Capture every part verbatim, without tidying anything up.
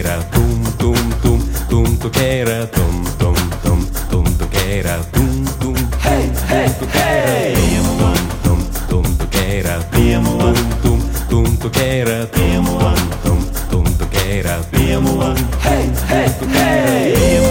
toquera, tum tum tum, tum toquera, tum tum tum, tum toquera, tum tum, hey hey hey, tum tum tum toquera, tum tum tum toquera, tum tum tum toquera, tum hey hey hey,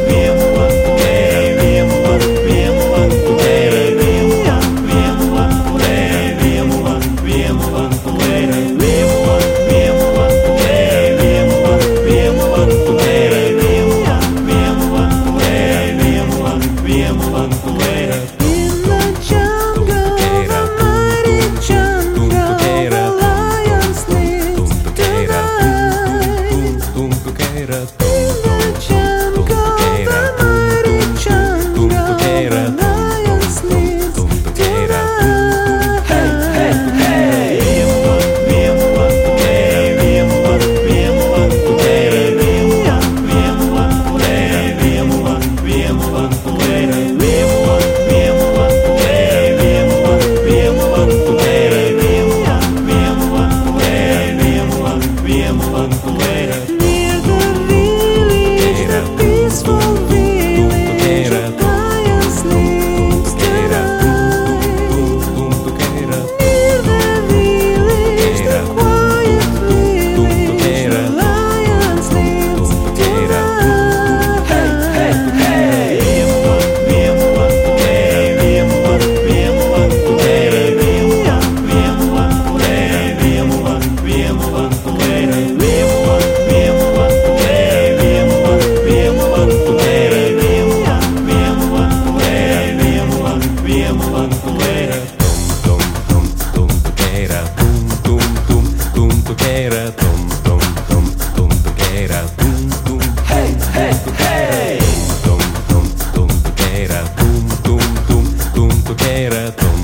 toquera, tum tum tum, tum toquera, tum tum, hey hey hey, tum tum tum toquera, tum tum tum, tum toquera, tum